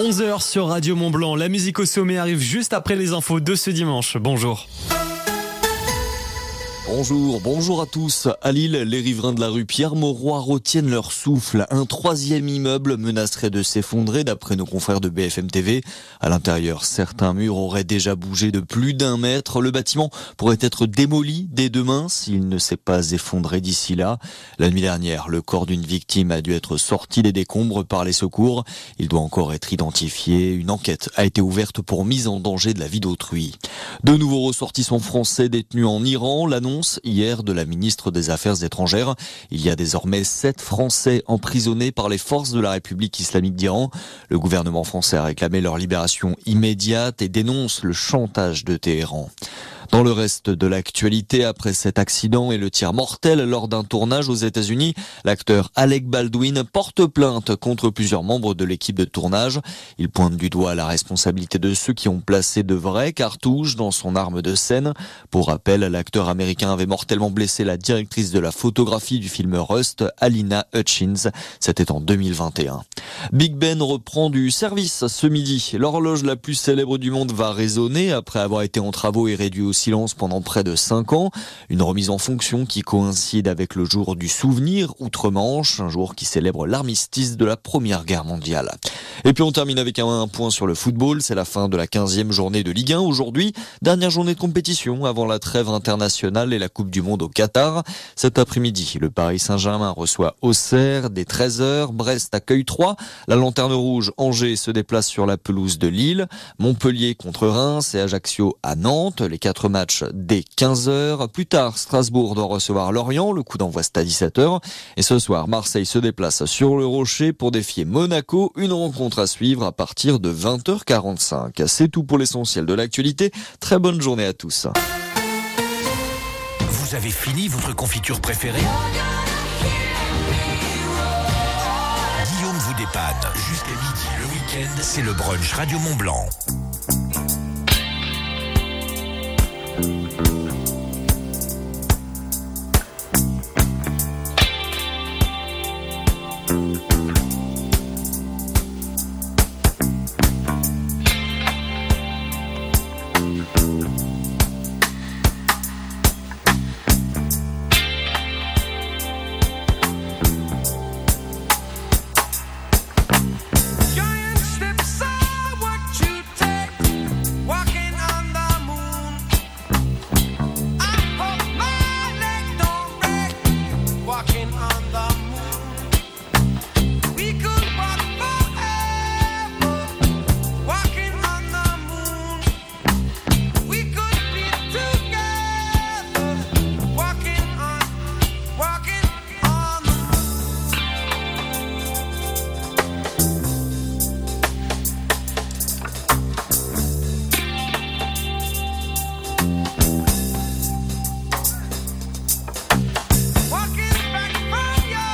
11h sur Radio Mont-Blanc. La musique au sommet arrive juste après les infos de ce dimanche. Bonjour. Bonjour à tous. À Lille, les riverains de la rue Pierre-Mauroy retiennent leur souffle. Un troisième immeuble menacerait de s'effondrer d'après nos confrères de BFM TV. À l'intérieur, certains murs auraient déjà bougé de plus d'1 mètre. Le bâtiment pourrait être démoli dès demain s'il ne s'est pas effondré d'ici là. La nuit dernière, le corps d'une victime a dû être sorti des décombres par les secours. Il doit encore être identifié. Une enquête a été ouverte pour mise en danger de la vie d'autrui. De nouveaux ressortissants français détenus en Iran. L'annonce hier de la ministre des Affaires étrangères. Il y a désormais 7 Français emprisonnés par les forces de la République islamique d'Iran. Le gouvernement français a réclamé leur libération immédiate et dénonce le chantage de Téhéran. Dans le reste de l'actualité, après cet accident et le tir mortel lors d'un tournage aux États-Unis, l'acteur Alec Baldwin porte plainte contre plusieurs membres de l'équipe de tournage. Il pointe du doigt la responsabilité de ceux qui ont placé de vraies cartouches dans son arme de scène. Pour rappel, l'acteur américain avait mortellement blessé la directrice de la photographie du film Rust, Alina Hutchins. C'était en 2021. Big Ben reprend du service ce midi. L'horloge la plus célèbre du monde va résonner après avoir été en travaux et réduit au silence pendant près de 5 ans. Une remise en fonction qui coïncide avec le jour du souvenir outre-Manche, un jour qui célèbre l'armistice de la Première Guerre mondiale. Et puis on termine avec un point sur le football. C'est la fin de la 15e journée de Ligue 1 aujourd'hui. Dernière journée de compétition avant la trêve internationale et la Coupe du Monde au Qatar. Cet après-midi, le Paris Saint-Germain reçoit Auxerre dès 13h. Brest accueille Troyes. La Lanterne Rouge, Angers, se déplace sur la pelouse de Lille. Montpellier contre Reims et Ajaccio à Nantes. Les 4 matchs dès 15h. Plus tard, Strasbourg doit recevoir Lorient. Le coup d'envoi c'est à 17h. Et ce soir, Marseille se déplace sur le Rocher pour défier Monaco. Une rencontre à suivre à partir de 20h45. C'est tout pour l'essentiel de l'actualité. Très bonne journée à tous. Vous avez fini votre confiture préférée ? Guillaume vous dépanne. Jusqu'à midi le week-end, c'est le brunch Radio Mont-Blanc. Walking back from your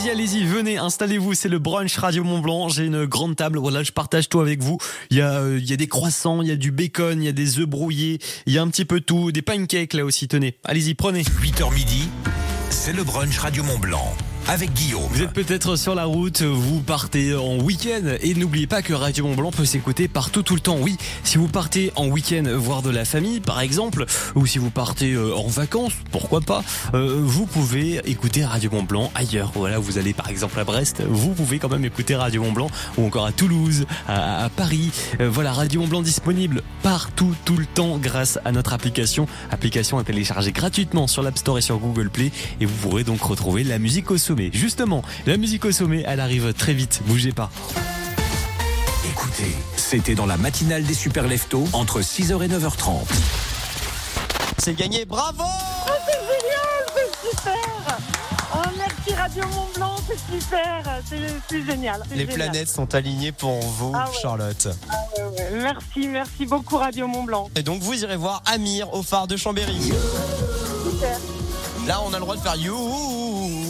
allez-y, venez, installez-vous, c'est le brunch Radio Mont-Blanc. J'ai une grande table, voilà, je partage tout avec vous. Il y a des croissants, il y a du bacon, il y a des œufs brouillés, il y a un petit peu tout, des pancakes là aussi, tenez. Allez-y, prenez. 8h midi, c'est le brunch Radio Mont-Blanc. Avec Guillaume. Vous êtes peut-être sur la route, vous partez en week-end et n'oubliez pas que Radio Mont-Blanc peut s'écouter partout tout le temps. Oui, si vous partez en week-end voir de la famille par exemple, ou si vous partez en vacances, pourquoi pas, vous pouvez écouter Radio Mont-Blanc ailleurs. Voilà, vous allez par exemple à Brest, vous pouvez quand même écouter Radio Mont-Blanc, ou encore à Toulouse, à Paris. Voilà, Radio Mont-Blanc disponible partout tout le temps grâce à notre application à télécharger gratuitement sur l'App Store et sur Google Play, et vous pourrez donc retrouver la musique au sommet. Justement, la musique au sommet, elle arrive très vite, bougez pas. Écoutez, c'était dans la matinale des Super Leftos entre 6h et 9h30. C'est gagné, bravo! Oh, c'est génial, c'est super! Oh, merci Radio Mont-Blanc, c'est super, c'est génial. Les planètes sont alignées pour vous, Charlotte. Ouais. Merci beaucoup Radio Mont-Blanc. Et donc vous irez voir Amir au phare de Chambéry. Super. Là, on a le droit de faire you.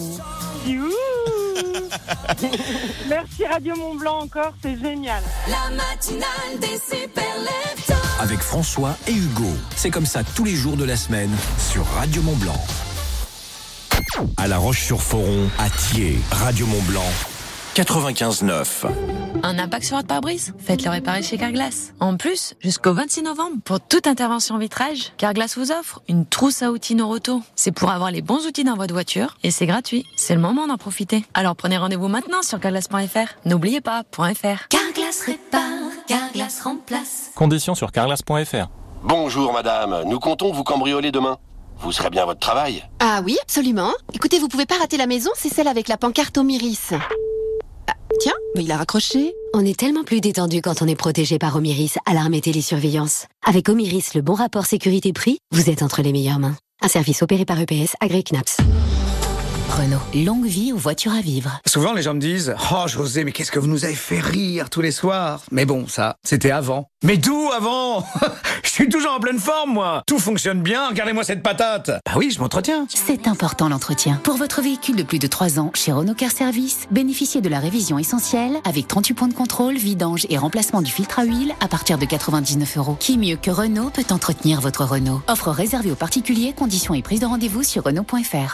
Merci Radio Mont-Blanc encore, c'est génial. La matinale des Super Leftos. Avec François et Hugo. C'est comme ça tous les jours de la semaine sur Radio Mont-Blanc. À La Roche-sur-Foron, à Thiers, Radio Mont-Blanc, 95.9. Un impact sur votre pare-brise? Faites-le réparer chez Carglass. En plus, jusqu'au 26 novembre, pour toute intervention vitrage, Carglass vous offre une trousse à outils Noroto. C'est pour avoir les bons outils dans votre voiture et c'est gratuit. C'est le moment d'en profiter. Alors prenez rendez-vous maintenant sur carglass.fr. N'oubliez pas, .fr. Carglass répare, Carglass remplace. Conditions sur carglass.fr. Bonjour madame, nous comptons vous cambrioler demain. Vous serez bien à votre travail? Ah oui, absolument. Écoutez, vous pouvez pas rater la maison, c'est celle avec la pancarte Omiris. Tiens, il a raccroché. On est tellement plus détendu quand on est protégé par Omiris, alarme et télésurveillance. Avec Omiris, le bon rapport sécurité-prix, vous êtes entre les meilleures mains. Un service opéré par EPS, agréé CNAPS. Renault, longue vie aux voitures à vivre. Souvent les gens me disent « Oh José, mais qu'est-ce que vous nous avez fait rire tous les soirs ?» Mais bon, ça, c'était avant. Mais d'où avant? Je suis toujours en pleine forme, moi. Tout fonctionne bien, regardez-moi cette patate. Ah oui, je m'entretiens. C'est important l'entretien. Pour votre véhicule de plus de 3 ans, chez Renault Car Service, bénéficiez de la révision essentielle avec 38 points de contrôle, vidange et remplacement du filtre à huile à partir de 99 €. Qui mieux que Renault peut entretenir votre Renault? Offre réservée aux particuliers, conditions et prise de rendez-vous sur Renault.fr.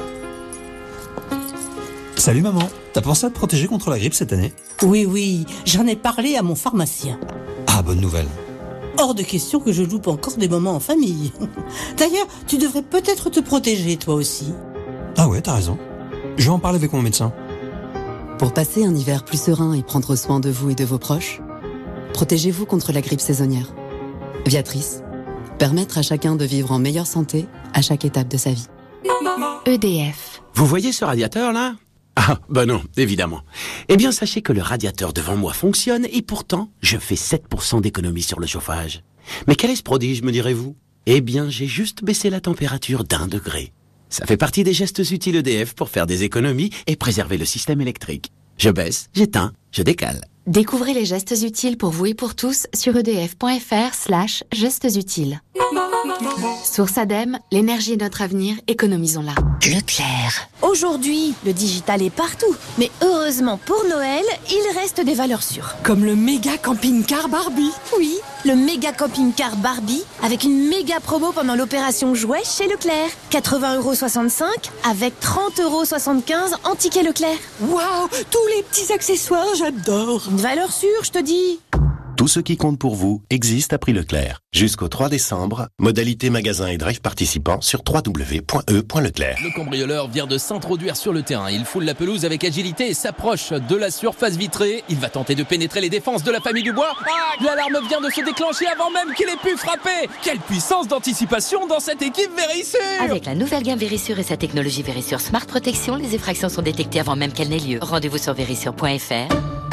Salut maman, t'as pensé à te protéger contre la grippe cette année? Oui, j'en ai parlé à mon pharmacien. Ah, bonne nouvelle. Hors de question que je loupe encore des moments en famille. D'ailleurs, tu devrais peut-être te protéger toi aussi. Ah ouais, t'as raison. Je vais en parler avec mon médecin. Pour passer un hiver plus serein et prendre soin de vous et de vos proches, protégez-vous contre la grippe saisonnière. Viatrice, permettre à chacun de vivre en meilleure santé à chaque étape de sa vie. EDF. Vous voyez ce radiateur là? Ah, ben non, évidemment. Eh bien, sachez que le radiateur devant moi fonctionne et pourtant, je fais 7% d'économie sur le chauffage. Mais quel est ce prodige, me direz-vous? Eh bien, j'ai juste baissé la température d'1 degré. Ça fait partie des gestes utiles EDF pour faire des économies et préserver le système électrique. Je baisse, j'éteins, je décale. Découvrez les gestes utiles pour vous et pour tous sur edf.fr/gestes utiles. Source ADEME, l'énergie est notre avenir, économisons-la. Leclerc. Aujourd'hui, le digital est partout. Mais heureusement pour Noël, il reste des valeurs sûres. Comme le méga camping-car Barbie. Oui, le méga camping-car Barbie avec une méga promo pendant l'opération jouet chez Leclerc. 80,65 € avec 30,75 € en ticket Leclerc. Waouh, tous les petits accessoires, j'adore. Une valeur sûre, je te dis. Tout ce qui compte pour vous existe à prix Leclerc. Jusqu'au 3 décembre, modalité magasin et drive participants sur www.e.leclerc. Le cambrioleur vient de s'introduire sur le terrain. Il foule la pelouse avec agilité et s'approche de la surface vitrée. Il va tenter de pénétrer les défenses de la famille Dubois. Ah, l'alarme vient de se déclencher avant même qu'il ait pu frapper. Quelle puissance d'anticipation dans cette équipe Vérissure! Avec la nouvelle gamme Vérissure et sa technologie Vérissure Smart Protection, les effractions sont détectées avant même qu'elles n'aient lieu. Rendez-vous sur vérissure.fr.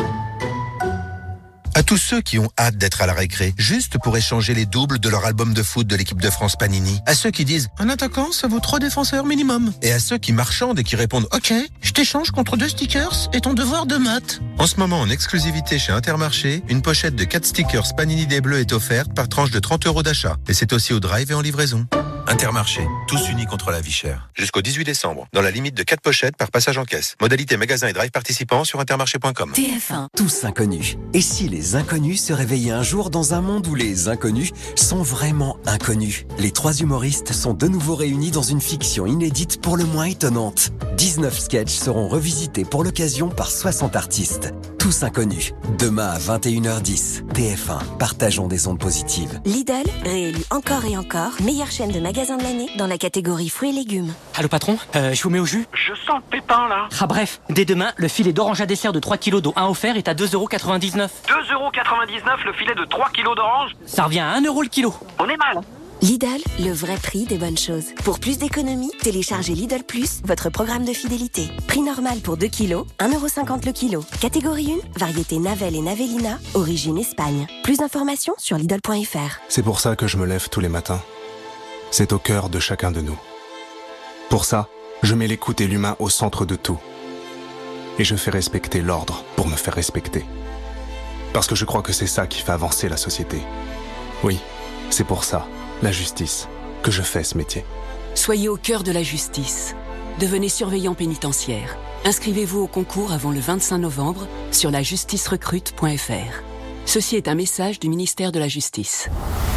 À tous ceux qui ont hâte d'être à la récré, juste pour échanger les doubles de leur album de foot de l'équipe de France Panini. À ceux qui disent « Un attaquant, ça vaut 3 défenseurs minimum ». Et à ceux qui marchandent et qui répondent « Ok, je t'échange contre 2 stickers et ton devoir de maths ». En ce moment, en exclusivité chez Intermarché, une pochette de 4 stickers Panini des Bleus est offerte par tranche de 30 € d'achat. Et c'est aussi au drive et en livraison. Intermarché, tous unis contre la vie chère. Jusqu'au 18 décembre, dans la limite de 4 pochettes par passage en caisse. Modalité magasin et drive participants sur intermarché.com. TF1. Tous inconnus. Et si les inconnus se réveillaient un jour dans un monde où les inconnus sont vraiment inconnus? Les 3 humoristes sont de nouveau réunis dans une fiction inédite pour le moins étonnante. 19 sketchs seront revisités pour l'occasion par 60 artistes. Tous inconnus. Demain à 21h10. TF1. Partageons des ondes positives. Lidl, réélu encore et encore, meilleure chaîne de magasins de l'année dans la catégorie fruits et légumes. Allô patron, je vous mets au jus? Je sens le pépin là. Ah bref, dès demain, le filet d'orange à dessert de 3 kg dont 1 offert est à 2,99€. 2,99€ le filet de 3 kg d'orange? Ça revient à 1€ le kilo. On est mal. Lidl, le vrai prix des bonnes choses. Pour plus d'économies, téléchargez Lidl Plus, votre programme de fidélité. Prix normal pour 2 kilos, 1,50€ le kilo. Catégorie 1, variété Navel et Navelina, origine Espagne. Plus d'informations sur Lidl.fr. C'est pour ça que je me lève tous les matins. C'est au cœur de chacun de nous. Pour ça, je mets l'écoute et l'humain au centre de tout. Et je fais respecter l'ordre pour me faire respecter. Parce que je crois que c'est ça qui fait avancer la société. Oui, c'est pour ça, la justice, que je fais ce métier. Soyez au cœur de la justice. Devenez surveillant pénitentiaire. Inscrivez-vous au concours avant le 25 novembre sur lajusticerecrute.fr. Ceci est un message du ministère de la Justice.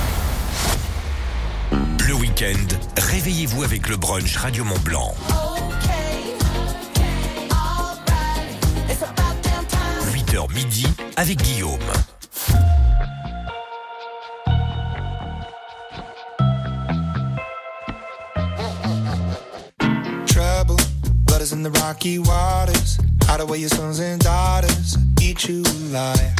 Le week-end, réveillez-vous avec le brunch Radio Mont Blanc. 8h midi avec Guillaume. Trouble, blood is in the rocky waters. Hide away your sons and daughters, eat you alive.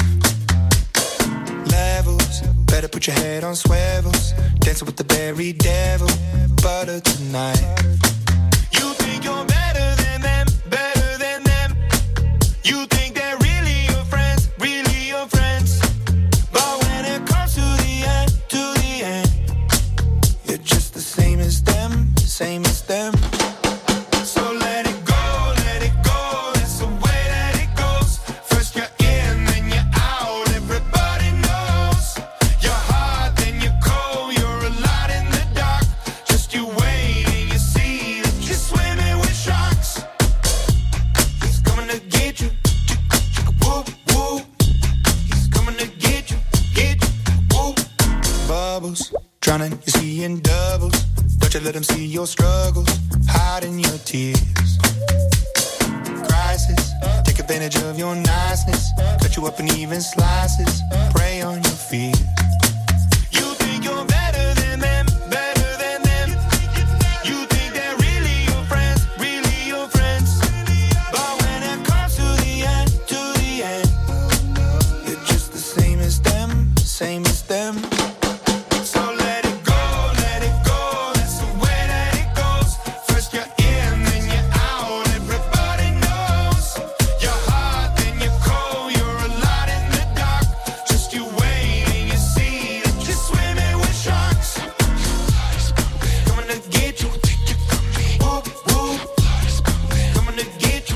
Levels, better put your head on swivels. Dancing with the very devil, butter tonight. You think you're better than them, better than them. You think they're really your friends, really your friends. But when it comes to the end, you're just the same as them, same as them. So let it go, that's the way that it goes. First you're in, then you're out, everybody knows. You're hot, then you're cold, you're a lot in the dark. Just you wait and you see that you're swimming with sharks. He's coming to get you, woo, woo. He's coming to get you, woo. Bubbles, drowning, you see in doubles. Don't you let him see your struggles, hiding your tears. Crisis, take advantage of your niceness. Cut you up in even slices, prey on your fears. You think you're better than them, better than them. You think they're really your friends, really your friends. But when it comes to the end, you're just the same as them, same as them. So let it go, that's the way that it goes. First you're in, then you're out, everybody knows. You're hot, then you're cold, you're a lot in the dark. Just you wait and you see that you're swimming with sharks. Coming to get you, woo, woo. Coming to get you,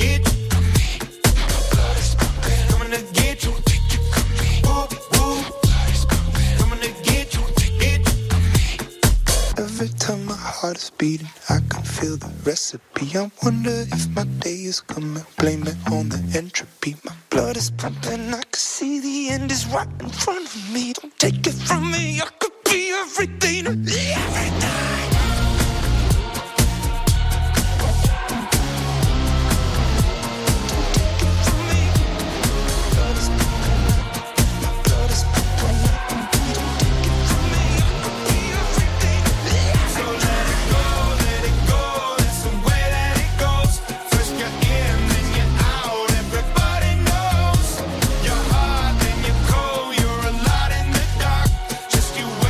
coming to get you, woo, woo. Coming to get you. Every time my heart is beating, I can feel the recipe. I wonder if my day is coming. Blame it on the entropy. My blood is pumping. I can see the end is right in front of me. Don't take it from me. I could be everything. Everything. You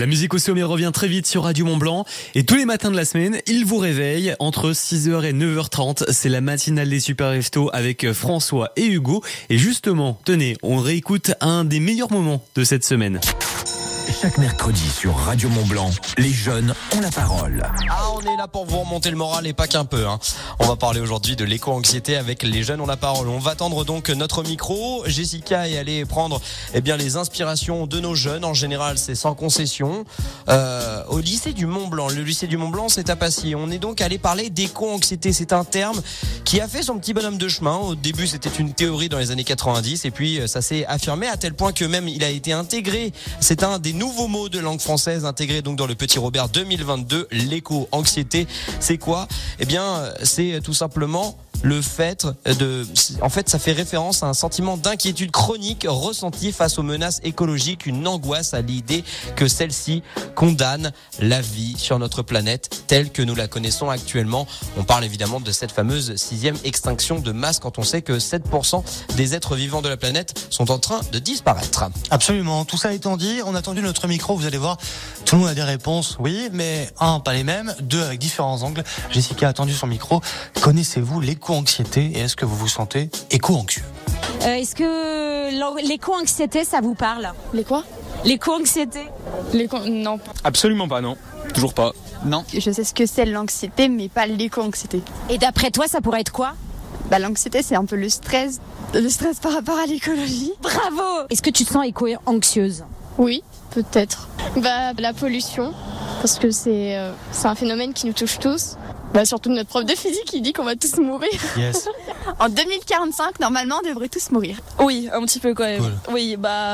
musique au sommet revient très vite sur Radio Mont-Blanc. Et tous les matins de la semaine, il vous réveille entre 6h et 9h30. C'est la matinale des Super Restos avec François et Hugo. Et justement, tenez, on réécoute un des meilleurs moments de cette semaine. Chaque mercredi sur Radio Mont-Blanc, les jeunes ont la parole. Ah, on est là pour vous remonter le moral et pas qu'un peu. On va parler aujourd'hui de l'éco-anxiété avec les jeunes ont la parole. On va tendre donc notre micro. Jessica est allée prendre les inspirations de nos jeunes. En général, c'est sans concession. Au lycée du Mont-Blanc. Le lycée du Mont-Blanc, c'est à Passy. On est donc allé parler d'éco-anxiété. C'est un terme qui a fait son petit bonhomme de chemin. Au début, c'était une théorie dans les années 90 et puis ça s'est affirmé à tel point que même il a été intégré. C'est un des nouveaux mots de langue française intégré donc dans le Petit Robert 2022. L'éco-anxiété, c'est quoi ? C'est tout simplement le fait ça fait référence à un sentiment d'inquiétude chronique ressenti face aux menaces écologiques, une angoisse à l'idée que celle-ci condamne la vie sur notre planète telle que nous la connaissons actuellement. On parle évidemment de cette fameuse 6e extinction de masse quand on sait que 7% des êtres vivants de la planète sont en train de disparaître. Absolument. Tout ça étant dit, on a tendu notre micro, vous allez voir, tout le monde a des réponses, oui, mais 1, pas les mêmes, 2, avec différents angles. Jessica a tendu son micro. Connaissez-vous l'éco-anxiété et est-ce que vous vous sentez éco-anxieux ? Est-ce que l'éco-anxiété, ça vous parle ? Les quoi ? L'éco-anxiété ? Non. Absolument pas, non. Toujours pas. Non. Je sais ce que c'est l'anxiété, mais pas l'éco-anxiété. Et d'après toi, ça pourrait être quoi ? L'anxiété, c'est un peu le stress par rapport à l'écologie. Bravo ! Est-ce que tu te sens éco-anxieuse ? Oui, peut-être. La pollution, parce que c'est un phénomène qui nous touche tous. Surtout notre prof de physique qui dit qu'on va tous mourir. Yes. En 2045, normalement, on devrait tous mourir. Oui, un petit peu quand même. Cool. Oui,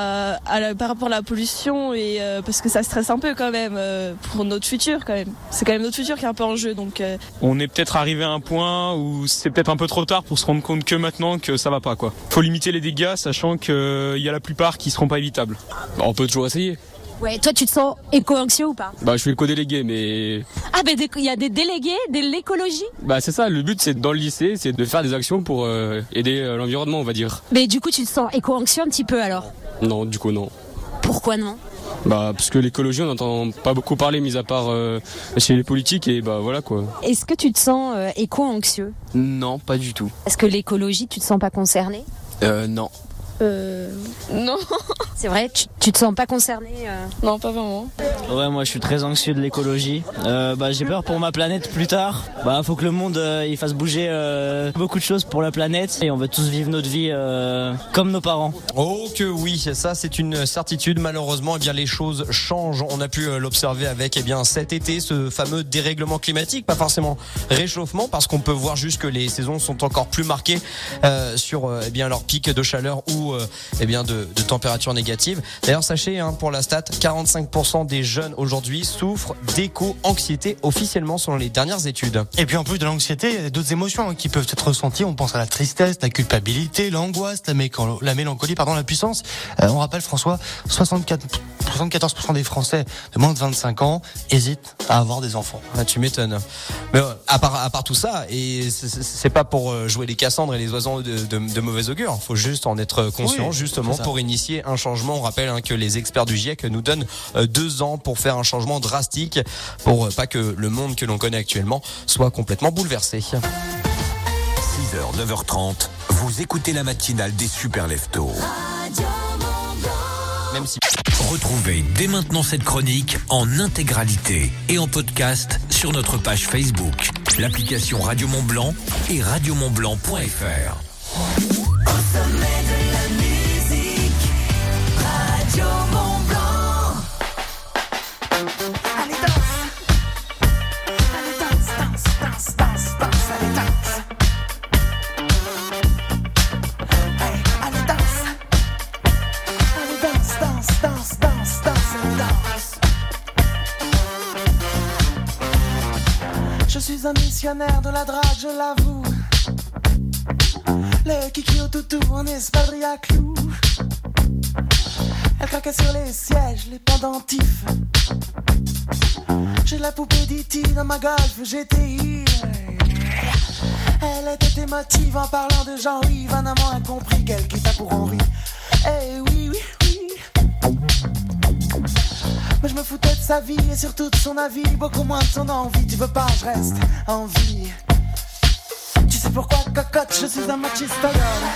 par rapport à la pollution et parce que ça stresse un peu quand même pour notre futur quand même. C'est quand même notre futur qui est un peu en jeu donc. On est peut-être arrivé à un point où c'est peut-être un peu trop tard pour se rendre compte que maintenant que ça va pas quoi. Faut limiter les dégâts sachant qu'il y a la plupart qui seront pas évitables. On peut toujours essayer. Ouais, toi tu te sens éco-anxieux ou pas ? Je suis le co-délégué mais... Ah il y a des délégués de l'écologie ? C'est ça, le but c'est dans le lycée, c'est de faire des actions pour aider l'environnement on va dire. Mais du coup tu te sens éco-anxieux un petit peu alors ? Non, du coup non. Pourquoi non ? Parce que l'écologie on n'entend pas beaucoup parler mis à part chez les politiques et voilà quoi. Est-ce que tu te sens éco-anxieux ? Non, pas du tout. Est-ce que l'écologie tu te sens pas concerné ? Non. Non. C'est vrai, tu te sens pas concerné Non, pas vraiment. Ouais, moi je suis très anxieux de l'écologie. J'ai peur pour ma planète plus tard. Faut que le monde il fasse bouger beaucoup de choses pour la planète et on veut tous vivre notre vie comme nos parents. Oh que oui, ça c'est une certitude. Malheureusement, les choses changent. On a pu l'observer avec cet été, ce fameux dérèglement climatique, pas forcément réchauffement, parce qu'on peut voir juste que les saisons sont encore plus marquées sur leur pic de chaleur ou de température négative. D'ailleurs, sachez pour la stat, 45% des jeunes aujourd'hui souffrent d'éco-anxiété officiellement selon les dernières études. Et puis en plus de l'anxiété, il y a d'autres émotions qui peuvent être ressenties. On pense à la tristesse, la culpabilité, l'angoisse, la mélancolie, la puissance. On rappelle François, 74% des Français de moins de 25 ans hésitent à avoir des enfants. Ah, tu m'étonnes. Mais à part tout ça, et c'est pas pour jouer les Cassandres et les oiseaux de mauvais augure. Faut juste en être conscient, justement, pour initier un changement. On rappelle que les experts du GIEC nous donnent 2 ans pour faire un changement drastique, pour pas que le monde que l'on connaît actuellement soit complètement bouleversé. 6h, 9h30, vous écoutez la matinale des Super Leftos. Même si... Retrouvez dès maintenant cette chronique en intégralité et en podcast sur notre page Facebook, l'application Radio Mont-Blanc et radiomontblanc.fr. Je suis un missionnaire de la drague, je l'avoue. Le kiki au toutou en espadrille à clous. Elle craquait sur les sièges, les pendentifs. J'ai la poupée d'E.T. dans ma Golf GTI. Elle était émotive en parlant de Jean-Yves. Un amant incompris qu'elle quitta pour Henri. Eh oui, oui, oui. Mais je me foutais de sa vie et surtout de son avis, beaucoup moins de son envie. Tu veux pas, je reste en vie. Tu sais pourquoi, cocotte, je suis un machiste alors.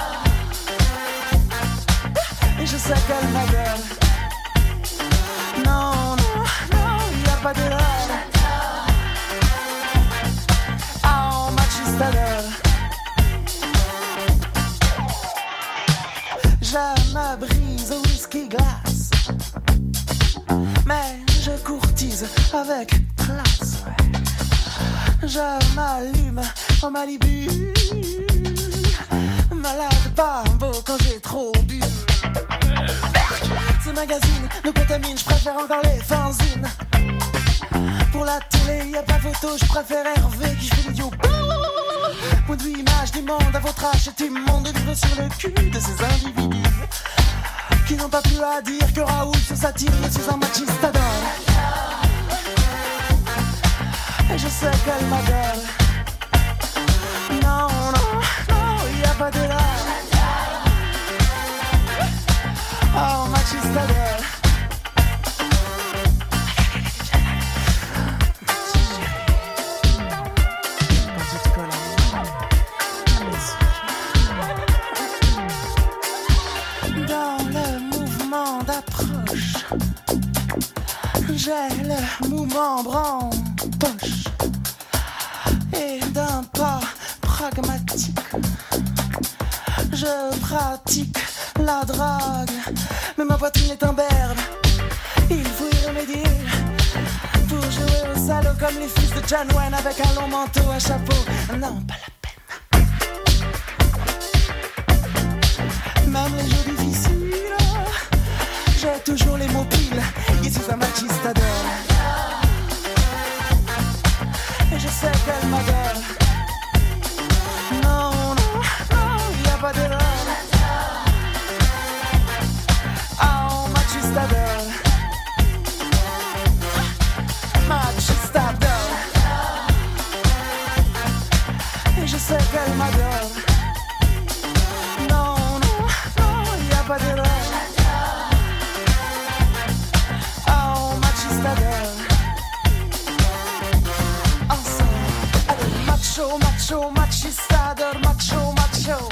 Et je sais qu'elle ma gueule. Non, non, non, y a pas d'erreur. Oh, machiste alors. Je me brise au whisky glace, mais je courtise avec classe. Je m'allume en Malibu, malade pas beau quand j'ai trop bu. Ces magazines nous contaminent, je préfère encore les fanzines. Pour la télé, y a pas photo, je préfère Hervé qui fait l'idiot. Point de vue, image du monde, à votre âge, c'est immonde de vivre sur le cul de ces individus qui n'ont pas plus à dire que Raoul sur sa tire. Je suis un machiste adore. Et je sais qu'elle m'adore. Non, non, non, y a pas d'erreur. Oh, machiste adore. J'ai le mouvement en poche et d'un pas pragmatique, je pratique la drague, mais ma poitrine est un berbe, il faut y remédier pour jouer au salaud comme les fils de John Wayne avec un long manteau, un chapeau, non pas la peine. Même les jours difficiles, j'ai toujours les mots piles. Ici un machiste adore. Et je sais qu'elle m'adore. Non, non, non, y a pas d'erreur. Oh, machiste adore. Machiste adore. Et je sais qu'elle m'adore. Non, non, non, y a pas d'erreur. Macho, machistador, macho, macho.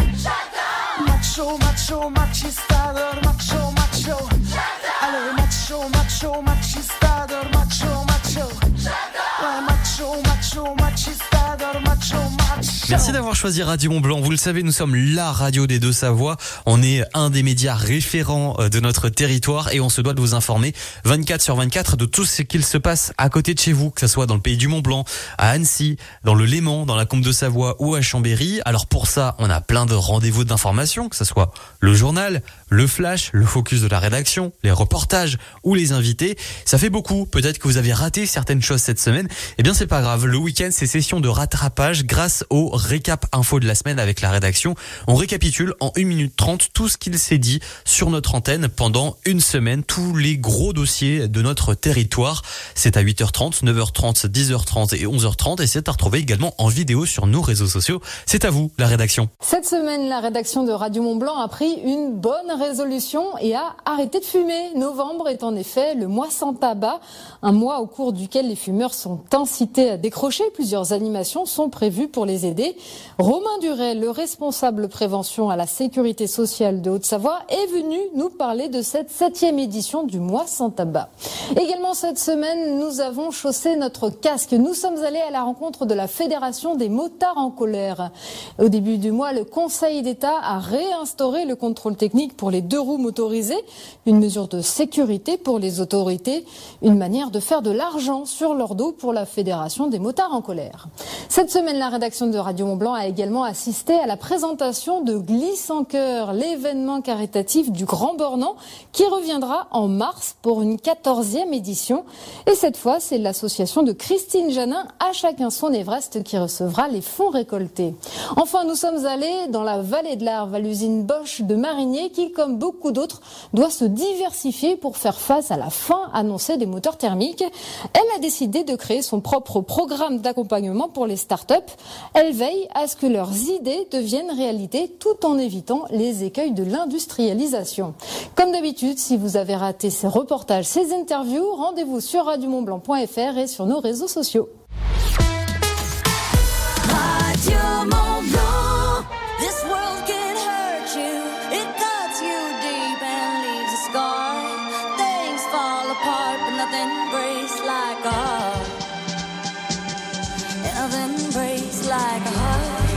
Macho, macho, machistador, macho, macho. Allez, macho, macho, machistador, macho, macho. Ouais, macho, macho, machistador, macho, macho. Merci d'avoir choisi Radio Mont-Blanc. Vous le savez, nous sommes la radio des Deux-Savoies. On est un des médias référents de notre territoire et on se doit de vous informer 24/24 de tout ce qu'il se passe à côté de chez vous, que ce soit dans le pays du Mont-Blanc, à Annecy, dans le Léman, dans la Combe de Savoie ou à Chambéry. Alors pour ça, on a plein de rendez-vous d'information, que ce soit le journal, le flash, le focus de la rédaction, les reportages ou les invités. Ça fait beaucoup. Peut-être que vous avez raté certaines choses cette semaine. Eh bien, c'est pas grave. Le week-end, c'est session de rattrapage grâce au récap info de la semaine avec la rédaction. On récapitule en 1 minute 30 tout ce qu'il s'est dit sur notre antenne pendant une semaine, tous les gros dossiers de notre territoire. C'est à 8h30, 9h30, 10h30 et 11h30 et c'est à retrouver également en vidéo sur nos réseaux sociaux. C'est à vous, la rédaction. Cette semaine, la rédaction de Radio Mont-Blanc a pris une bonne résolution et a arrêté de fumer. Novembre est en effet le mois sans tabac, un mois au cours duquel les fumeurs sont incités à décrocher. Plusieurs animations sont prévues pour les aider. Romain Duret, le responsable prévention à la sécurité sociale de Haute-Savoie, est venu nous parler de cette 7e édition du mois sans tabac. Également cette semaine, nous avons chaussé notre casque. Nous sommes allés à la rencontre de la Fédération des motards en colère. Au début du mois, le Conseil d'État a réinstauré le contrôle technique pour les 2 roues motorisées, une mesure de sécurité pour les autorités, une manière de faire de l'argent sur leur dos pour la Fédération des motards en colère. Cette semaine, la rédaction de Radio Mont-Blanc a également assisté à la présentation de Glisse en Cœur, l'événement caritatif du Grand Bornand qui reviendra en mars pour une 14e édition. Et cette fois, c'est l'association de Christine Janin, À chacun son Everest, qui recevra les fonds récoltés. Enfin, nous sommes allés dans la vallée de l'Arve, à l'usine Bosch de Marigné qui, comme beaucoup d'autres, doit se diversifier pour faire face à la fin annoncée des moteurs thermiques. Elle a décidé de créer son propre programme d'accompagnement pour les start-up. Elvec veillent à ce que leurs idées deviennent réalité tout en évitant les écueils de l'industrialisation. Comme d'habitude, si vous avez raté ces reportages, ces interviews, rendez-vous sur radiomontblanc.fr et sur nos réseaux sociaux. Radio Mont-Blanc. This world can hurt you. It cuts you deep and leaves a scar. Things fall apart, but nothing breaks like a heart. Nothing breaks like a heart.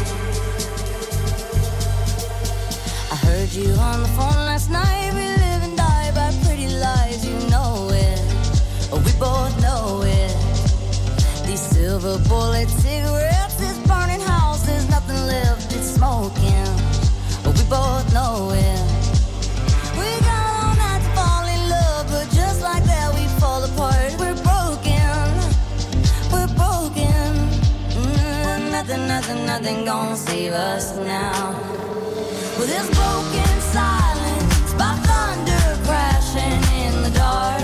I heard you on the phone last night. We live and die by pretty lies. You know it. We both know it. These silver bullet cigarettes, this burning house, there's nothing left, it's smoking. We both know it. We got all night to fall in love, but just like that we fall apart. We're broken, we're broken. Nothing gonna save us now. Well, this broken silence by thunder crashing in the dark.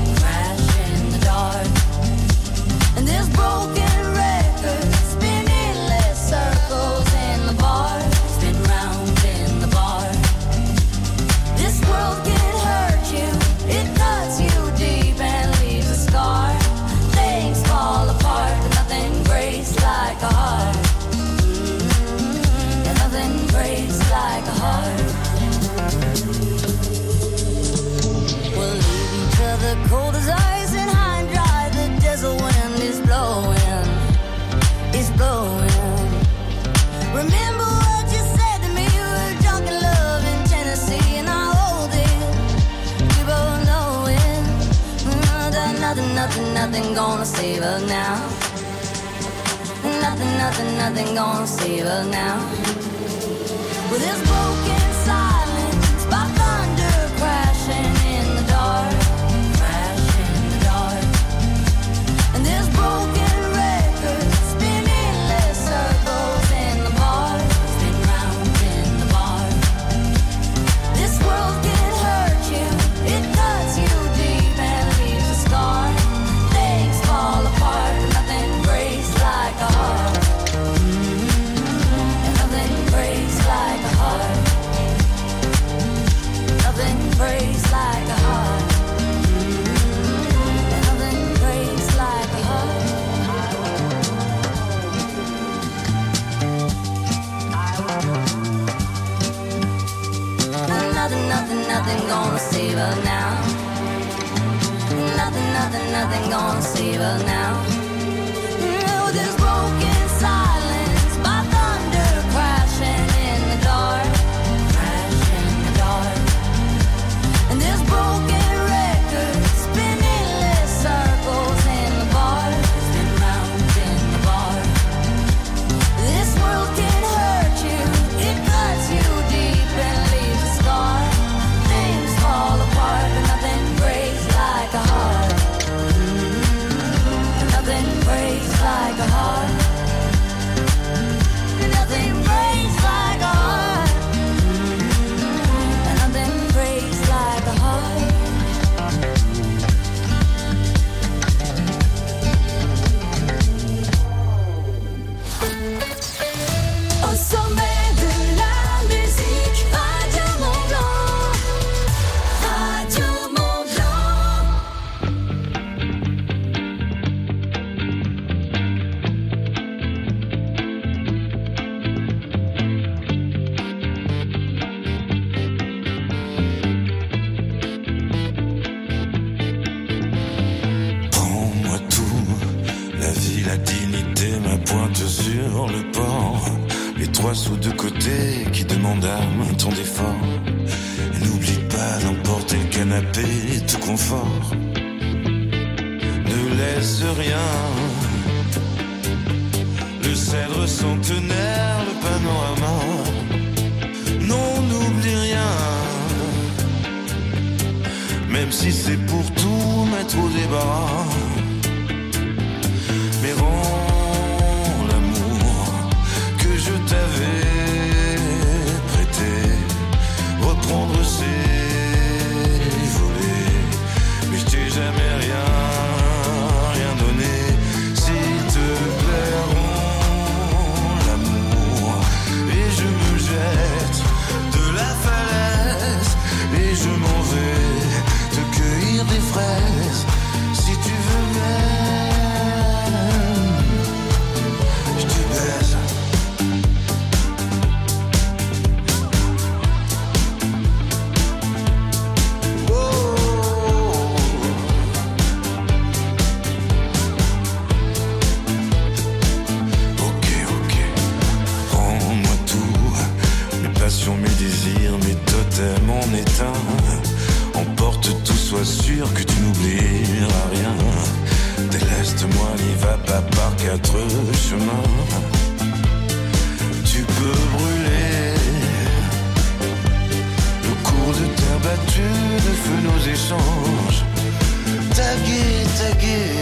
And this broken record spinning less circles in the bar, spin round in the bar. This world can hurt you, it cuts you deep and leaves a scar. Things fall apart, but nothing breaks like a heart. And nothing breaks like a heart. We'll leave each other cold as ice and high and dry. The desert wind is blowing, it's blowing. Remember what you said to me, we were drunk in love in Tennessee, and I hold it, we both know it. Nothing gonna save us now. Nothing gonna save us now. With this broken silence by thunder crashing in the dark. And this broken record spinning less circles in the bar, spin round in the bar. This world can hurt you, it cuts you deep and leaves a scar. Things fall apart, but nothing breaks like a heart. And nothing breaks like a heart. Nothing breaks like a heart. Nothing gonna save us now. Nothing gonna save us now. No, this broken silence by thunder crashing in the dark, crashing in the dark. And this broken record spinning less circles in the bar, spin round in the bar. This world can hurt you, it cuts you deep and leaves a scar. Things fall apart, but nothing breaks like a heart. Nothing breaks like a heart. Nothing breaks like a heart. Nothing breaks like a heart. Au sommet de la musique, Radio Mont-Blanc. Radio Mont-Blanc. Prends-moi tout, la vie, la dignité, ma pointe sur le port. Les 3 sous de côté qui demandent à ton effort. Et n'oublie pas d'emporter le canapé, tout confort. Ne laisse rien. Le cèdre centenaire, le panorama. Non, n'oublie rien. Même si c'est pour tout mettre au débarras. Mais rends l'amour que je t'avais prêté. Reprendre ses volets. Mais je t'ai jamais rien donné. S'il te plaît, rends va pas par 4 chemins. Tu peux brûler le cours de terre battue, de feu nos échanges. Taguer, taguer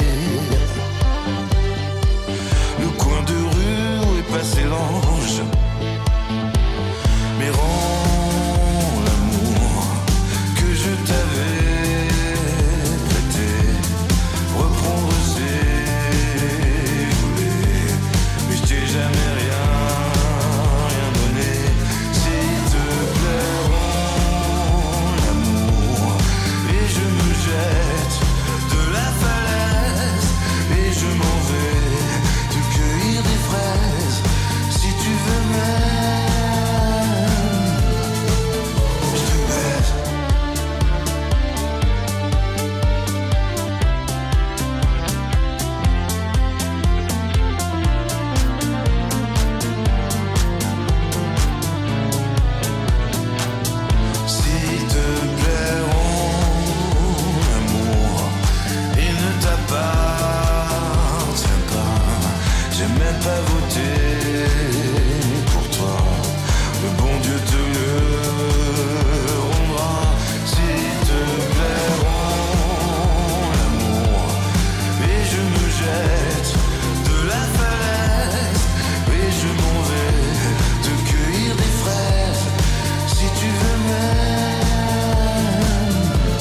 le coin de rue où est passé l'ange. Mais rends l'amour que je t'avais prêté, reprendre ses volets. Mais je t'ai jamais rien donné. S'il te plaît, rends l'amour et je me jette de la falaise et je m'en vais te cueillir des fraises. Si tu veux même, je te baise. S'il te plaît, rends l'amour, il ne t'appartient pas. J'ai même pas voté pour toi. Le bon Dieu te le rendra. S'il te plaît, rends l'amour et je me jette de la falaise et je m'en vais te cueillir des fraises. Si tu veux même,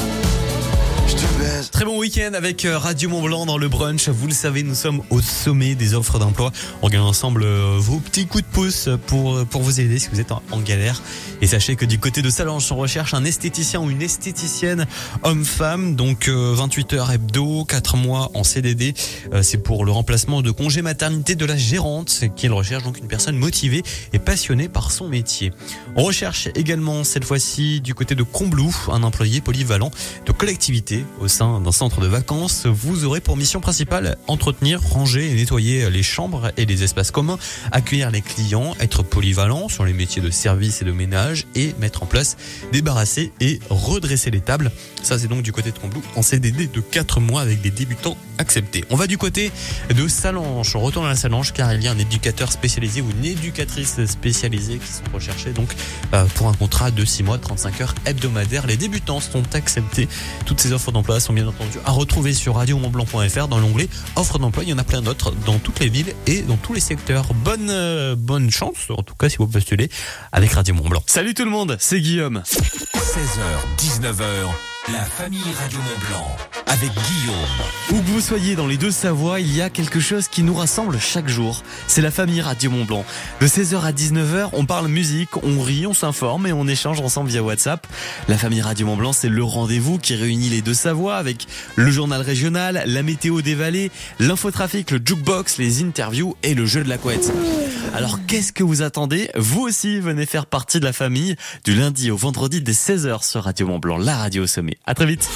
je te baise. Très bon week-end avec Radio Mont-Blanc dans le brunch. Vous le savez, nous sommes au sommet des offres d'emploi. On regarde ensemble vos petits coups de pouce pour vous aider si vous êtes en galère. Et sachez que du côté de Salanches, on recherche un esthéticien ou une esthéticienne homme-femme. Donc 28 heures hebdo, 4 mois en CDD. C'est pour le remplacement de congé maternité de la gérante qui recherche donc une personne motivée et passionnée par son métier. On recherche également cette fois-ci du côté de Combloux un employé polyvalent de collectivité au sein d'un centre de vacances. Vous aurez pour mission principale entretenir, ranger et nettoyer les chambres et les espaces communs, accueillir les clients, être polyvalent sur les métiers de service et de ménage et mettre en place, débarrasser et redresser les tables. Ça, c'est donc du côté de Combloux en CDD de 4 mois avec des débutants acceptés. On va du côté de Salanches. On retourne à la Salanches car il y a un éducateur spécialisé ou une éducatrice spécialisée qui sont recherchés donc pour un contrat de 6 mois, 35 heures hebdomadaires. Les débutants sont acceptés. Toutes ces offres d'emploi sont bien entendu à retrouver sur radiomontblanc.fr dans l'onglet offres d'emploi. Il y en a plein d'autres dans toutes les villes et dans tous les secteurs. Bonne chance, en tout cas si vous postulez avec Radio Mont-Blanc. Salut tout le monde, c'est Guillaume. 16h, 19h, la famille Radio Mont-Blanc avec Guillaume. Où que vous soyez dans les Deux-Savoies, il y a quelque chose qui nous rassemble chaque jour. C'est la famille Radio Mont-Blanc. De 16h à 19h, on parle musique, on rit, on s'informe et on échange ensemble via WhatsApp. La famille Radio Mont-Blanc, c'est le rendez-vous qui réunit les Deux-Savoies avec le journal régional, la météo des vallées, l'infotrafic, le jukebox, les interviews et le jeu de la couette. Alors qu'est-ce que vous attendez ? Vous aussi, venez faire partie de la famille du lundi au vendredi dès 16h sur Radio Mont-Blanc, la radio au sommet. À très vite.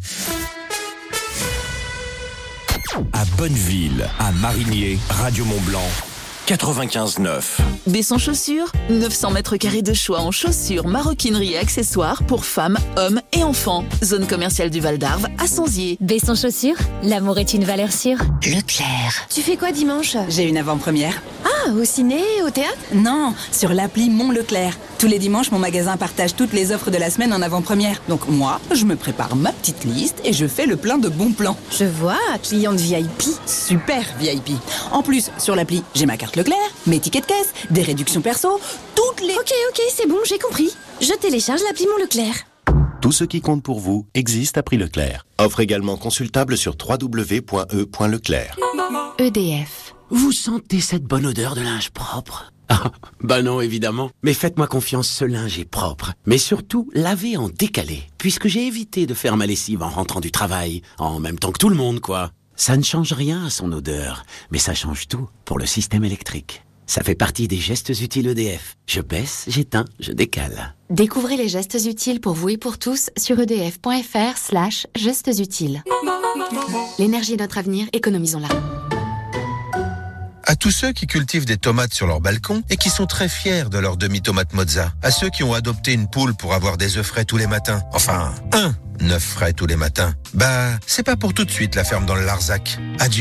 À Bonneville, à Marigné, Radio Mont-Blanc, 95.9. Besson Chaussures, 900 mètres carrés de choix en chaussures, maroquinerie et accessoires pour femmes, hommes et enfants. Zone commerciale du Val d'Arve à Sonzier. Besson Chaussures, l'amour est une valeur sûre. Leclerc. Tu fais quoi dimanche ? J'ai une avant-première. Ah, au ciné, au théâtre ? Non, sur l'appli Mon Leclerc. Tous les dimanches, mon magasin partage toutes les offres de la semaine en avant-première. Donc moi, je me prépare ma petite liste et je fais le plein de bons plans. Je vois, cliente VIP. Super VIP. En plus, sur l'appli, j'ai ma carte Leclerc, mes tickets de caisse, des réductions perso, toutes les... Ok, c'est bon, j'ai compris. Je télécharge l'appli Mon Leclerc. Tout ce qui compte pour vous existe à prix Leclerc. Offre également consultable sur www.e.leclerc. EDF. Vous sentez cette bonne odeur de linge propre ? Ah, bah non, évidemment. Mais faites-moi confiance, ce linge est propre. Mais surtout, lavez en décalé. Puisque j'ai évité de faire ma lessive en rentrant du travail. En même temps que tout le monde, quoi. Ça ne change rien à son odeur. Mais ça change tout pour le système électrique. Ça fait partie des gestes utiles EDF. Je baisse, j'éteins, je décale. Découvrez les gestes utiles pour vous et pour tous sur edf.fr/gestes utiles. L'énergie est notre avenir, économisons-la. À tous ceux qui cultivent des tomates sur leur balcon et qui sont très fiers de leur demi-tomate mozza. À ceux qui ont adopté une poule pour avoir des œufs frais tous les matins. Enfin, un œuf frais tous les matins. Bah, c'est pas pour tout de suite la ferme dans le Larzac. Adieu.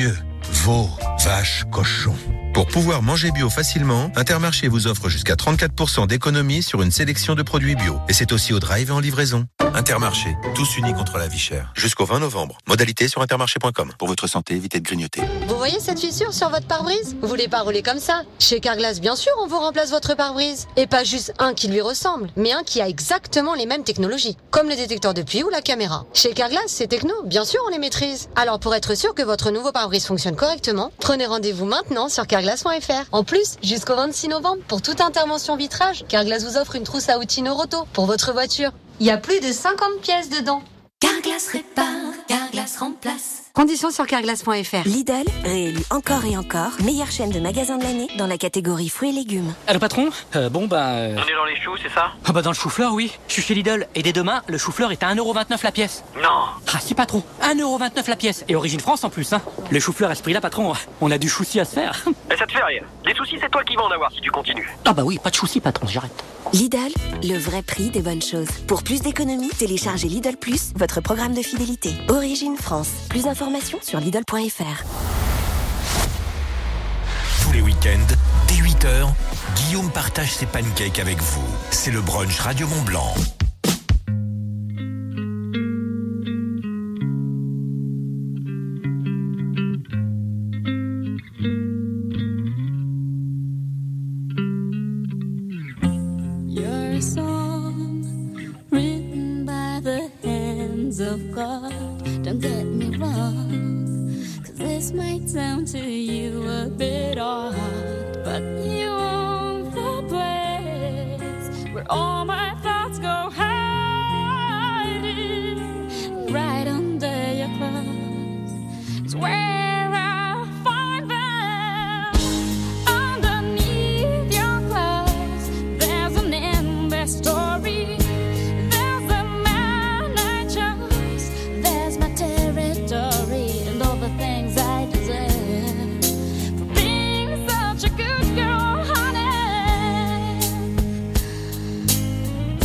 Veau, vache, cochon. Pour pouvoir manger bio facilement, Intermarché vous offre jusqu'à 34% d'économie sur une sélection de produits bio. Et c'est aussi au drive et en livraison. Intermarché, tous unis contre la vie chère. Jusqu'au 20 novembre. Modalité sur intermarché.com. Pour votre santé, évitez de grignoter. Vous voyez cette fissure sur votre pare-brise? Vous voulez pas rouler comme ça? Chez Carglass, bien sûr, on vous remplace votre pare-brise. Et pas juste un qui lui ressemble, mais un qui a exactement les mêmes technologies. Comme le détecteur de pluie ou la caméra. Chez Carglass, c'est techno, bien sûr, on les maîtrise. Alors pour être sûr que votre nouveau pare-brise fonctionne correctement, prenez rendez-vous maintenant sur carglass.fr. En plus, jusqu'au 26 novembre, pour toute intervention vitrage, Carglass vous offre une trousse à outils Noroto pour votre voiture. Il y a plus de 50 pièces dedans. Carglass répare, Carglass remplace. Conditions sur carglass.fr. Lidl, réélu encore et encore, meilleure chaîne de magasins de l'année dans la catégorie fruits et légumes. Allô patron. On est dans les choux, c'est ça? Dans le chou-fleur, oui. Je suis chez Lidl. Et dès demain, le chou-fleur est à 1,29€ la pièce. Non. Ah si patron, 1,29€ la pièce. Et origine France en plus, hein. Le chou-fleur à ce prix-là, patron, on a du souci à se faire. Et ça te fait rire. Les soucis, c'est toi qui vas en avoir si tu continues. Ah bah oui, pas de souci patron, j'arrête. Lidl, le vrai prix des bonnes choses. Pour plus d'économies, téléchargez Lidl Plus, votre programme de fidélité. Origine France. Plus d'informations sur Lidl.fr. Tous les week-ends, dès 8h, Guillaume partage ses pancakes avec vous. C'est le brunch Radio Mont-Blanc. You're a song written by the hands of God. Don't get me wrong, 'cause this might sound to you a bit odd, but you own the place where all my thoughts go hiding. Right under your clothes is where I find them. Underneath your clothes, there's an endless story. There's a man I chose. There's my territory and all the things I deserve for being such a good girl, honey.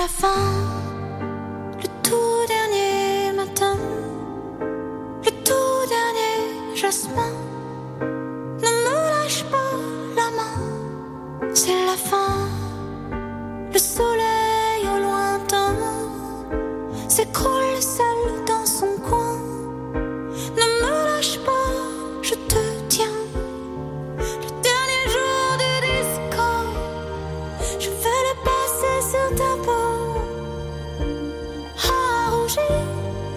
la fin, le tout dernier matin, le tout dernier jasmin. Ne me lâche pas la main, c'est la fin. Le soleil au lointain s'écroule seul dans son coin. Ne me lâche pas, je te tiens. Le dernier jour du disco, je vais le passer sur ta peau, à rougir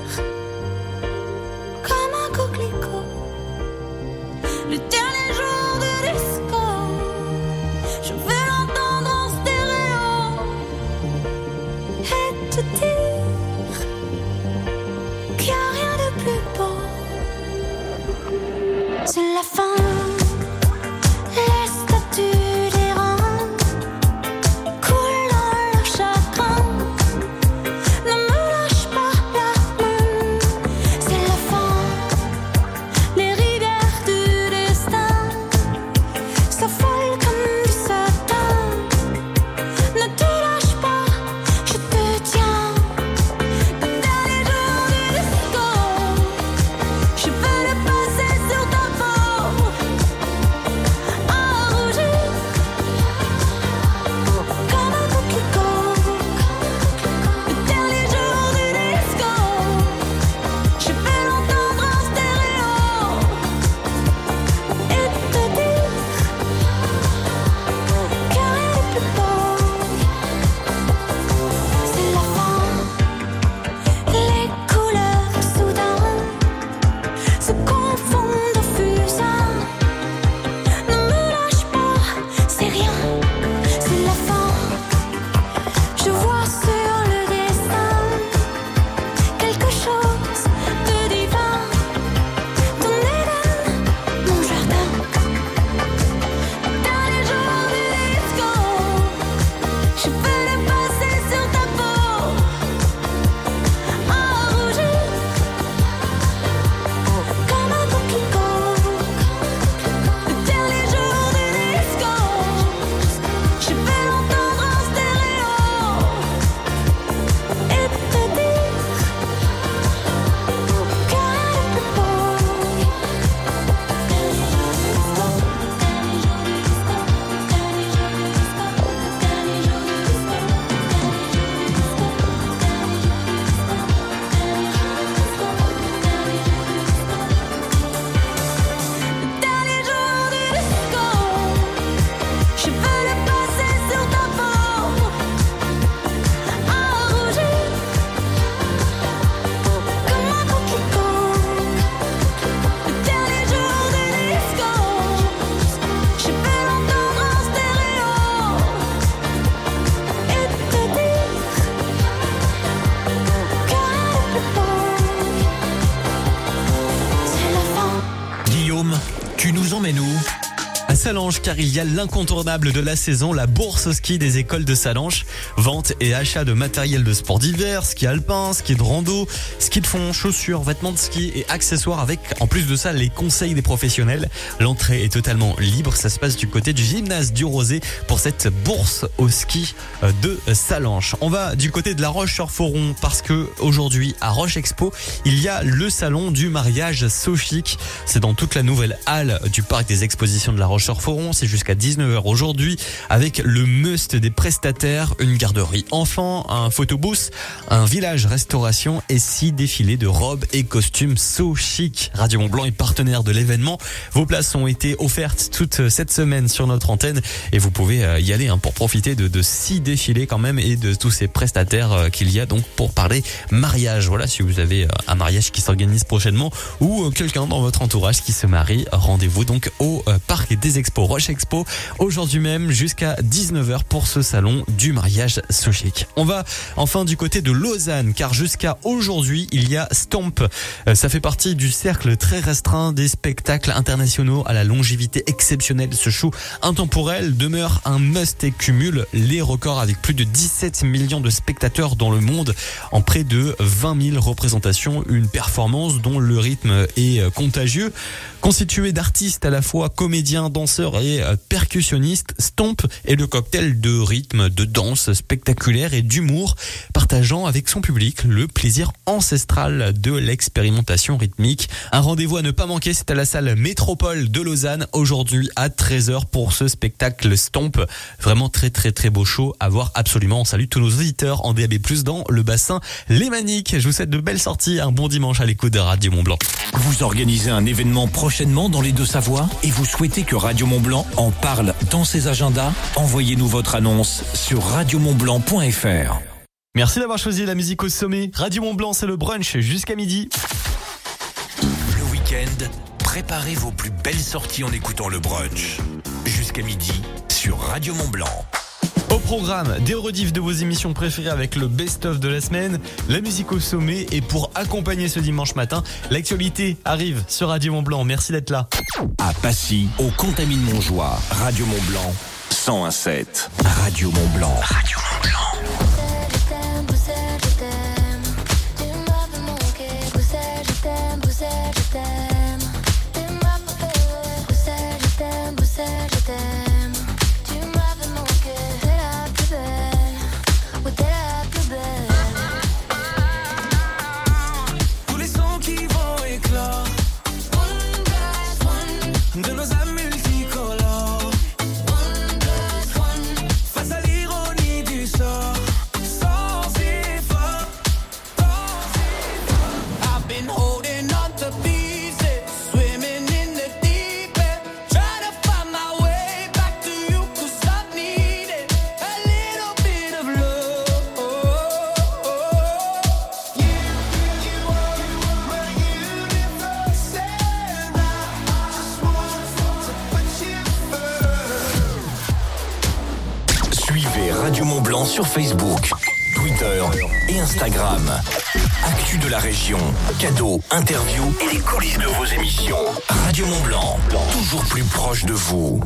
comme un coquelicot. Le dernier jour du disco, je vais l'entendre en stéréo et te dire qu'il n'y a rien de plus beau. C'est la fin. Les statues des reins coulent dans leur chagrin. Ne me lâche pas la main. C'est la fin. Les rivières du destin s'affolent comme du satin. Ne te lâche pas, je te tiens. Le dernier jour du disco, je veux le passer sur ta peau, à rougir comme un coquelicot. Le dernier jour du disco, je vais l'entendre en stéréo et te dire qu'il n'y a rien de plus beau. C'est la fin. Les couleurs soudain se confondent au fusain. Ne me lâche pas, c'est rien, c'est la fin. Je vois sur le destin quelque chose de divin. Ton Éden, mon jardin. Dernier jour du disco, je veux le passer sur ta peau, à rougir comme un coquelicot. Le dernier jour du disco, je vais l'entendre en stéréo et te dire qu'il n'y a rien de plus beau. Le dernier jour du disco, je veux le passer sur ta peau, à rougir comme un coquelicot. Le dernier jour du disco, je vais l'entendre en stéréo et te dire qu'il n'y a rien de plus beau. C'est la fin. Guillaume, tu nous emmènes où ? À Sallanches, car il y a l'incontournable de la saison, la bourse ski des écoles de Sallanches. Vente et achat de matériel de sport d'hiver, ski alpin, ski de rando, ski de fond, chaussures, vêtements de ski et accessoires avec, en plus de ça, les conseils des professionnels. L'entrée est totalement libre. Ça se passe du côté du gymnase du Rosé pour cette bourse au ski de Sallanches. On va du côté de la Roche-sur-Foron parce que aujourd'hui, à Roche Expo, il y a le salon du mariage So Chic. C'est dans toute la nouvelle halle du parc des expositions de la Roche-sur-Foron. C'est jusqu'à 19h aujourd'hui avec le must des prestataires, une garderie enfant, un photobooth, un village restauration et 6 défilés de robes et costumes So Chic. Radio Mont-Blanc est partenaire de l'événement. Vos places ont été offertes toute cette semaine sur notre antenne et vous pouvez y aller pour profiter de 6 défilés quand même et de tous ces prestataires qu'il y a donc pour parler mariage. Voilà, si vous avez un mariage qui s'organise prochainement ou quelqu'un dans votre entourage qui se marie, rendez-vous donc au parc des expos Roche Expo aujourd'hui même jusqu'à 19h pour ce salon du mariage So Chic. On va enfin du côté de Lausanne car jusqu'à aujourd'hui il y a Stomp. Ça fait partie du cercle très restreint des spectacles internationaux à la longévité exceptionnelle. Ce show intemporel demeure un must et cumule les records avec plus de 17 millions de spectateurs dans le monde en près de 20 000 représentations. Une performance dont le rythme est contagieux. Constitué d'artistes à la fois comédiens, danseurs, danseur et percussionniste. Stomp est le cocktail de rythme, de danse spectaculaire et d'humour, partageant avec son public le plaisir ancestral de l'expérimentation rythmique. Un rendez-vous à ne pas manquer, c'est à la salle Métropole de Lausanne aujourd'hui à 13h pour ce spectacle Stomp. Vraiment très très très beau show à voir absolument. On salue tous nos auditeurs en DAB+, dans le bassin lémanique. Je vous souhaite de belles sorties, un bon dimanche à l'écoute de Radio Mont-Blanc. Vous organisez un événement prochainement dans les Deux-Savoies et vous souhaitez que Radio Mont-Blanc en parle dans ses agendas? Envoyez-nous votre annonce sur radiomontblanc.fr. Merci d'avoir choisi la musique au sommet. Radio Mont-Blanc, c'est le brunch jusqu'à midi. Le week-end, préparez vos plus belles sorties en écoutant le brunch. Jusqu'à midi sur Radio Mont-Blanc. Au programme, des rediffs de vos émissions préférées avec le best-of de la semaine, la musique au sommet et pour accompagner ce dimanche matin, l'actualité arrive sur Radio Mont-Blanc. Merci d'être là. À Passy, au Contamine-Montjoie, Radio Mont-Blanc, 101.7. Radio Mont-Blanc. Radio Mont-Blanc. De nos âmes multicolores, face à l'ironie du sort, sans effort. I've been holding on to pieces, swimming in the deep end, trying to find my way back to you, 'cause I've needed a little bit of love. You are my universe, and I just want to put you first. Suivez Radio Mont-Blanc sur Facebook, Twitter et Instagram. Actu de la région, cadeaux, interviews et les coulisses de vos émissions. Radio Mont-Blanc, toujours plus proche de vous.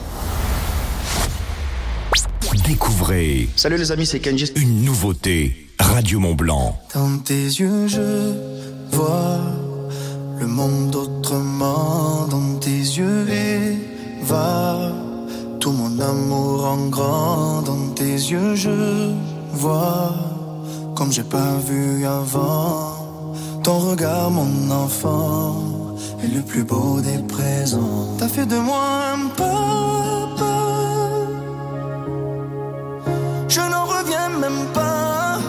Découvrez. Salut les amis, c'est Kenji. Une nouveauté. Radio Mont-Blanc. Dans tes yeux, je vois le monde autrement. Dans tes yeux, Eva, tout mon amour en grand. Dans tes yeux, je vois comme j'ai pas vu avant. Ton regard, mon enfant, est le plus beau des présents. T'as fait de moi un papa, je n'en reviens même pas.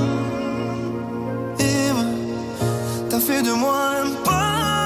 Eva, t'as fait de moi un papa.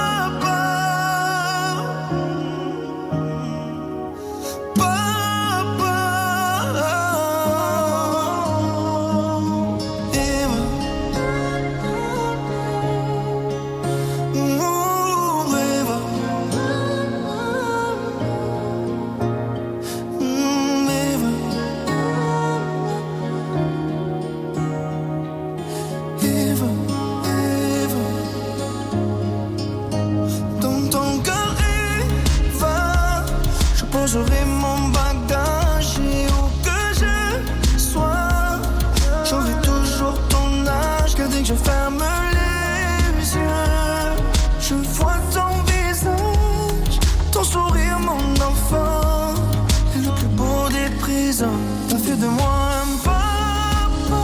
J'aurai mon bagage et où que je sois, j'aurai toujours ton âge, car dès que je ferme les yeux, je vois ton visage, ton sourire, mon enfant, et le plus beau des présents. T'as fait de moi un papa,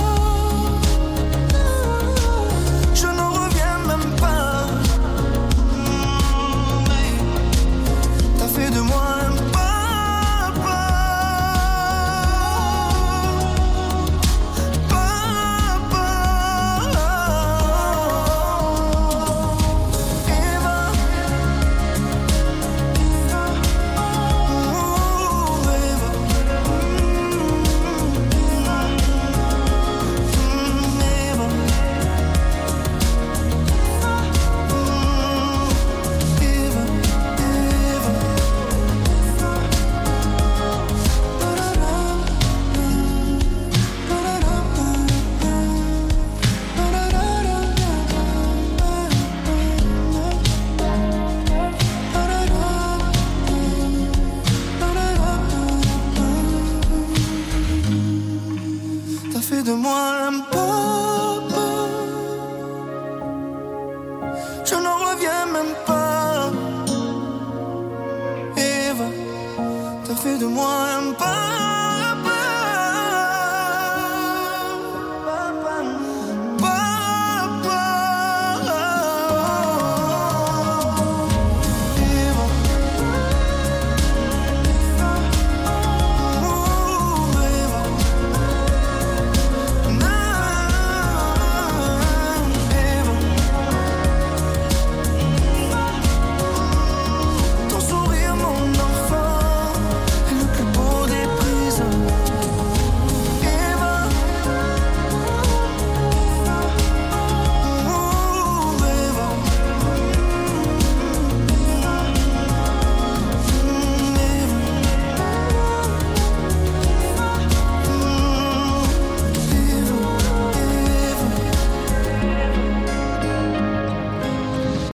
je n'en reviens même pas. T'as fait de moi un papa. De moi un papa, je n'en reviens même pas. Eva, de moi.